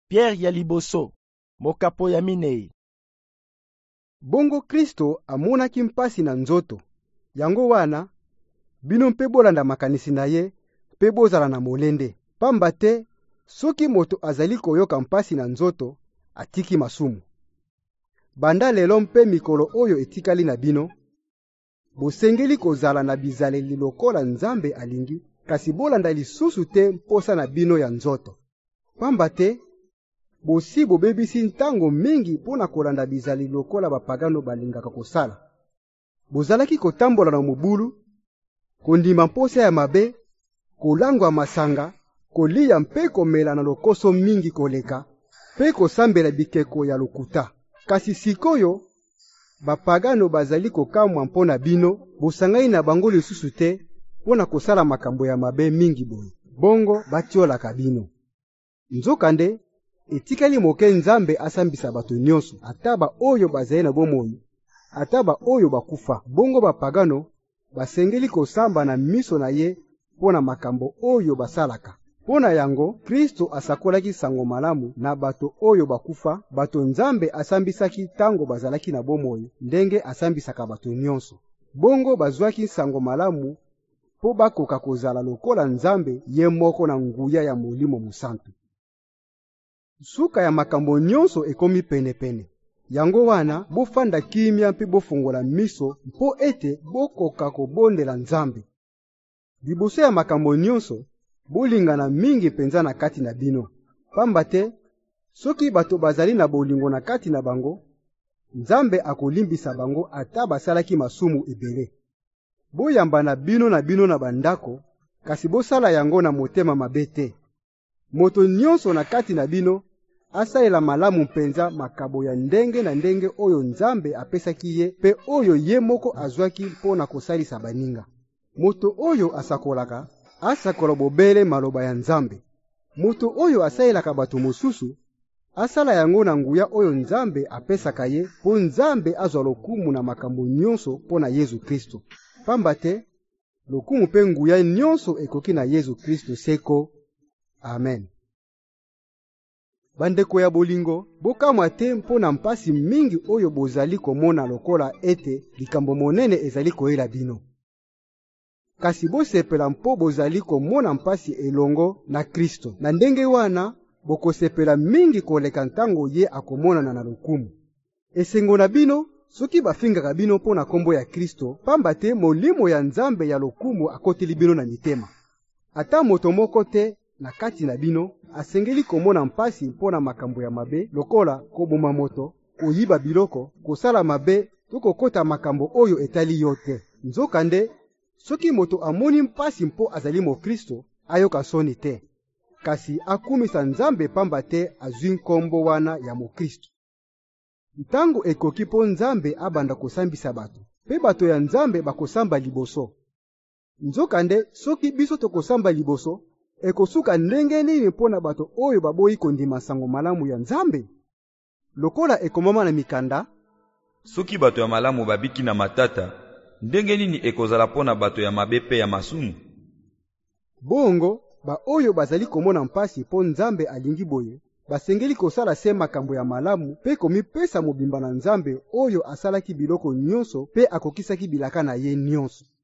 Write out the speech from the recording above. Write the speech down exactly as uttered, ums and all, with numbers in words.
Pierre ya liboso, mokapo ya minei. Bongo Kristo amonaki mpasi na nzoto. Yango wana, bino mpe bolanda makanisi na ye, mpe bozala na molende. Pamba te, soki moto azali koyoka mpasi na nzoto, atiki masumu. Banda lelo mpe mikolo oyo etikali na bino, bosengeli kozala na bizaleli lokola Nzambe alingi, kasi bolanda lisusu te mposa na bino ya nzoto. Pamba te, bosi bobebisi ntango mingi mpona kolanda bizaleli lokola bapagano balingaka kosala. Bozalaki kotambola na mobulu, kondima mposa ya mabe, kolangwa masanga, kolia mpe komela na lokoso mingi koleka, mpe kosambela bikeko ya lokuta. Kasi sikoyo, bapagano bazali kokamwa mpona bino, bosangai na bango lisusu te, mpona kosala makambo ya mabe mingi boye. Bongo batiolaka bino. Nzokande, etikali moke Nzambe asambisa bato nyonso, ataba oyo bazali na bomoi, ataba oyo bakufa. Bongo bapagano, basengeli kosamba na miso na ye, mpona makambo oyo basalaka. Pona yango, Kristo asakolaki sango malamu na bato oyo bakufa, bato Nzambe asambisaki tango bazalaki na bomoi, ndenge asambisaka bato nyonso. Bongo bazwaki sango malamu po bakoka kozala lokola Nzambe ye moko na nguya ya Molimo Mosantu. Suka ya makambo nyonso ekomi pene-pene. Yango wana, bofanda kimia mpe bofungola miso mpo ete bokoka kobondela Nzambe. Liboso ya makambo nyonso, bolingana mingi penza na kati na bino. Pamba te, soki bato bazali na bolingo na kati na bango, Nzambe akolimbisa bango ata basalaki masumu ebele. Boyamba na bino na bino na bandako, kasi bosala yango na motema mabe te. Moto nyonso na kati na bino, asalela malamu mpenza makabo ya ndenge na ndenge oyo Nzambe apesaki ye, pe oyo ye moko azwaki mpona kosalisa baninga. Moto oyo asakolaka, asakola bobele maloba ya Nzambe. Moto oyo asalelaka bato mosusu, asala yango na nguya oyo Nzambe apesaka ye, po Nzambe azwa lokumu na makambo nyonso pona Yesu Kristo. Pamba te, lokumu pe nguya nyonso ekoki na Yesu Kristo seko. Amen. Bandeko ya bolingo, bokamwa te mpona mpasi mingi oyo bozali komona lokola ete likambo monene ezali koyela bino. Kasi bosepela mpo bozali komona mpasi elongo na Kristo. Na ndenge wana, bokosepela mingi koleka ntango ye akomonana na lokumu. Esengo na bino, soki bafingaka bino mpona kombo ya Kristo, pamba te molimo ya Nzambe ya lokumu akoteli bino na mitema. Ata moto moko te na kati na bino, asengeli komona mpasi mpona makambo ya mabe, lokola koboma moto, koyiba biloko, kosala mabe, to kokota makambo oyo etali yo te. Nzokande, soki moto amoni mpasi mpo azali mo Kristo, ayoka soni te. Kasi akumisa Nzambe pamba te azwi nkombo wana ya mo Kristo. Ntango ekoki po Nzambe abanda kosambisa bato, pe bato ya Nzambe bakosamba liboso. Nzokande, soki biso tokosamba liboso, ekosuka ndenge nini mpona bato oyo baboyi kondima sango malamu ya Nzambe? Lokola ekomama na mikanda, soki bato ya malamu babiki na matata, ndenge nini ekozala pona bato ya mabe pe ya masumu? Bongo, ba oyo bazali komona mpasi po Nzambe alingi boye, basengeli kosala se makambo ya malamu pe komipesa mobimba na Nzambe oyo asalaki biloko nyonso pe akokisaki bilaka na ye nyonso.